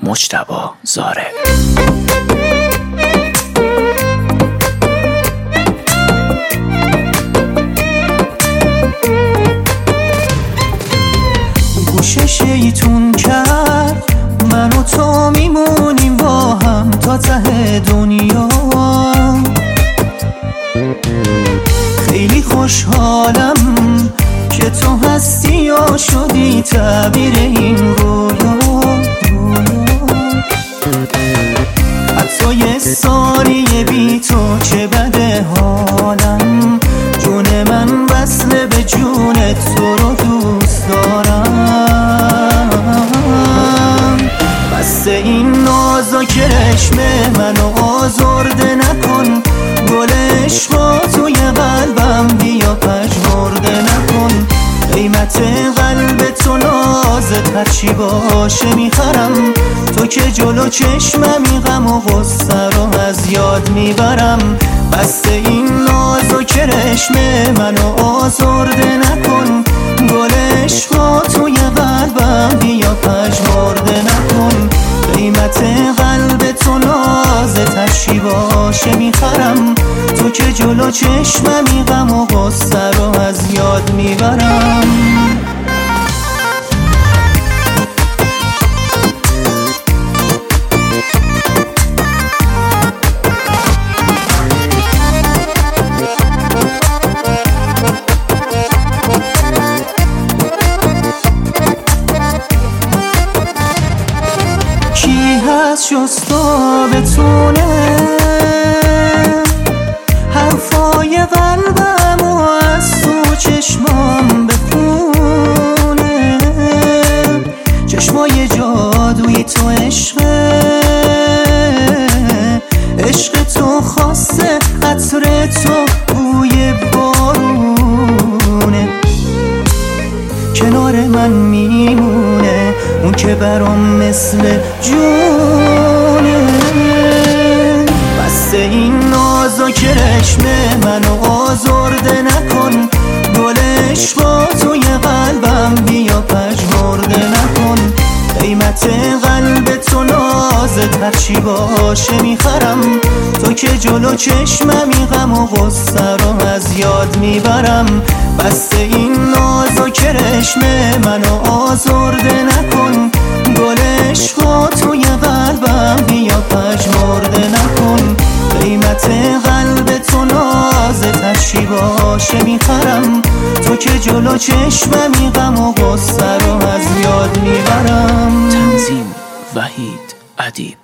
مجتبی زارع. گوش شیطون کرد من و تو میمونیم با هم تا ته دنیا. خیلی خوشحالم که تو هستی و شدی تعبیر این رویا. حتی یه ثانیه بی تو چه بده حالم، جون من وصله به جونت تو رو دوست دارم. بس این نازک چشم منو آزرده نکن، گل عشقا توی قلبم بیا پژمرده نکن. قیمت قلب تو نازت هرچی باشه میخرم، تو که جلو چشممی غم و غصه رو از یاد میبرم. بس این ناز و کرشم منو آزرده نکن، گل عشقا توی قلبم بیا پژمرده نکن. قیمت قلب تو نازت هرچی باشه میخرم، تو که جلو چشممی غم و غصه رو از یاد میبرم. کی هست شستا بتونه حرفای قلبم و از تو چشمام بخونه؟ چشمای جادوی تو عشق تو خواسته، عطر تو بوی بارونه. کنار من میمونه اون که برام مثل جونه. بس این ناز و کرشم منو آزرده نکن، گل عشقا توی قلبم بیا پژمرده نکن. قیمت قلب تو نازت هرچی باشه میخرم، تو که جلو چشممی غم و غصه رو از یاد میبرم. بس این ناز و کرشم منو آزرده نکن، گل عشقا توی قلبم بیا پژمرده نکن. قیمت قلب تو نازت هرچی باشه میخرم، تو که جلو چشممی غم و غصه رو از یاد میبرم. تنظیم وحید ادیب.